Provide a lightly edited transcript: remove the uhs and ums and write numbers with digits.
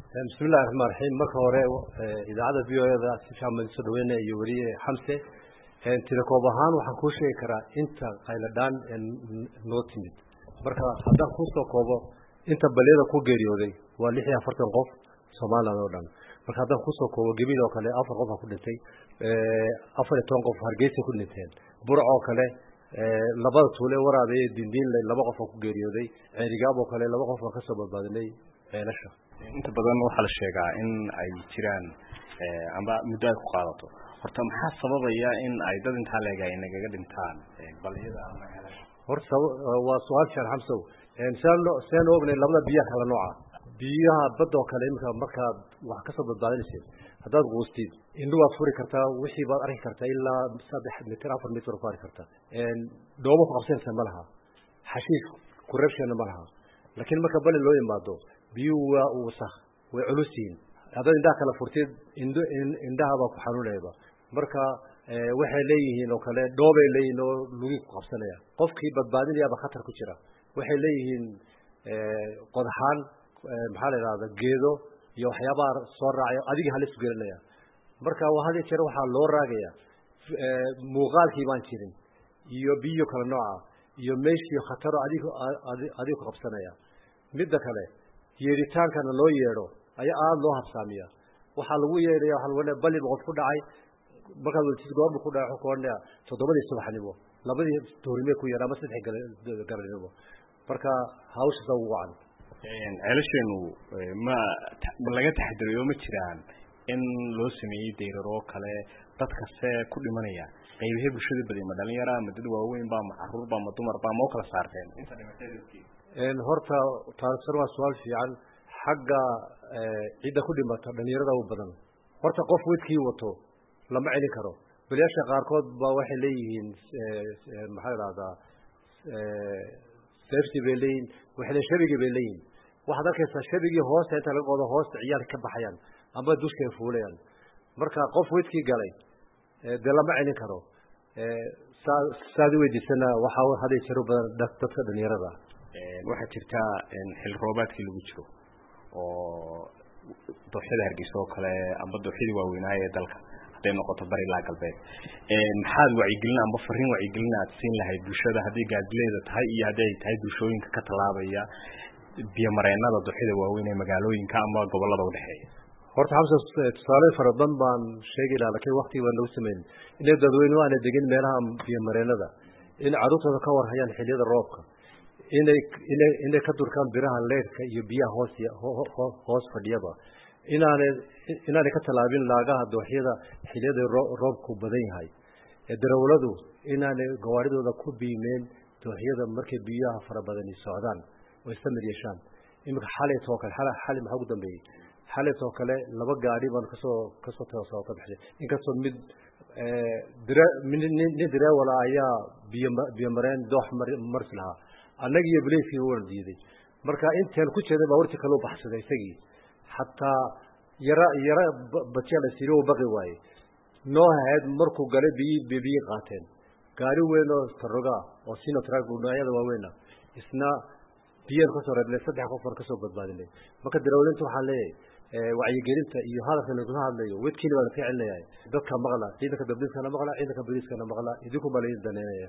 بسم الله الرحمن الرحيم marka hore idaacada VOA si fiican soo dhaweynay iyo wariye Xamse tilakoob ahaan waxaan ku sheegi karaa inta qayladaan noo timid marka haddaan ku soo koobo inta baleeda ku geeriyooday waa 46 qof Soomaaliland oo dhan marka haddaan ku soo koobo gabil oo kale 4 qof ku dhintay 14 qof Hargeysa ku dhinteen Burco oo kale labada tuule waraabay dindiin laba qof ku geeriyooday Ceerigaab oo kale laba qof ka soo badbaadinay ceelasha inta badan waxa la sheegaa in ay jiraan amba muddo ku qaadato horta maxaa sababaya in ay dad inta leeyahay inaga dhintaan baliyada ama ceelasha horta waa su'aal sharxan soo saan ognay labada biyaha kala nooca biyaha badda oo kale marka wax ka soo badbaadinaysa haddaad qoostid indhu waad furi kartaa wixii baad arki kartaa ilaa 3 mitir 4 mitir ku arki kartaa doomo ku qabsanaysa malaha xashiish corruption malaha laakiin marka bal loo yimaado biyuwa wasakh way culusiin hadda inda kala furtid indhaha ku xanuunayba marka waxay leeyihiin oo kale doobay leeyihiin oo lugi ku qabsanaya qofkii badbaadinaya khatar ku jira waxay leeyihiin qodaxaan maxaa la yiraahdaa geedo iyo waxyaabaha soo raacay adiga halis gelinaya marka waxa jira waxa loo raagaya muuqaalkii baan jirin iyo biyo kala nooca iyo meeshii khatar adiga ku qabsanaya midda kale yeeritaankana loo yeero ayaa aad loo habsaamiya waxa lagu yeeray waxa lagu leeyahay bali qof ku dhacay marka uu tisgoor ku dhacay koonaya 7 subaxnimo labadii toorime ku yeeray ama 3 galabnimo marka hawsha soo wacan ceelasheenu ma laga taxadariyo ma jiraan in loo sameeyay deyraro kale dadka ku dhimanaya qaybaha bulshada badan ma dhalinyaro ama dad waaweyn ba ma caruur ba ma dumar ba ma kala saarteen inta dhimatay horta taasir waa su'aal fiican xagga cida ku dhimata dhalinyarada u badan horta qof wadkii wato lama celin karo bilaasha qaarkood ba waxay leeyihiin maxay raada safety beleyn waxay shabiga beleyn waxa dadka shabigi hoos inta laga qodo hoos ciyaar ka baxayaan ama dushka fuulayaan marka qof wadkii galay de lama celin karo saadi weydiisana waxa haday jiro badan dadka dhalinyarada waxa jirta xil roobaadkii lagu jiro oo dooxada Hargeysa oo kale amba dooxada waaweynaaye dalka haday noqoto bari la galbeed maxaad wacyigelin amba fariin wacyigelin aad siin lahayd bulshada hadii gaadleeda tahay iyo haday tahay bulshooyinka ka talaabaya biyo mareennada dooxada waaweyn ee magaalooyinka ama gobolada u dhaxeeya horta xamsa tusaale farabadan baan sheegi lahaa laakiin waqti waan lagu sameeyay inay dadweynuhu aan degin meelaha biyo mareennada in caruurtooda ka warhayaan xilliyada roobka inay ka durkaan biraha leerka iyo biyaha hoos fadhiyaba inaanay ka talaabin laagaha dooxyada xilliyada roobku badan yahay darawladu inaanay gawaaridooda ku biimeen dooxyada markay biyaha fara badan socdaan oo istamir yeeshaan imika xalaytoo kale xalay maxaa ugu dambeeyay xalaytoo kale laba gaari baan kasoo toosoo ka baxay inkastoo mid darawala ayaa biyo mareen doox marsi lahaa annaga iyo bileefkii waan diiday marka intaan ku jeeday baa warti kale u baxsaday isagii hatta yara batiya la siro baqi waaye noo hayd markuu galay biyo qaateen gaari weyn oo taroga oo sino track gudaayada waaweena isna biyo ka soo reebay 3 qof ka soo badbaadinay marka darawlintu waxa leeyahay wacyigelinta iyo hadalka lagu hadlayo wadkiina waa la fiicinayaa dadka maqla ciidanka dabdinka maqla ciidanka booliiska maqla idinku baleeyay daneenaya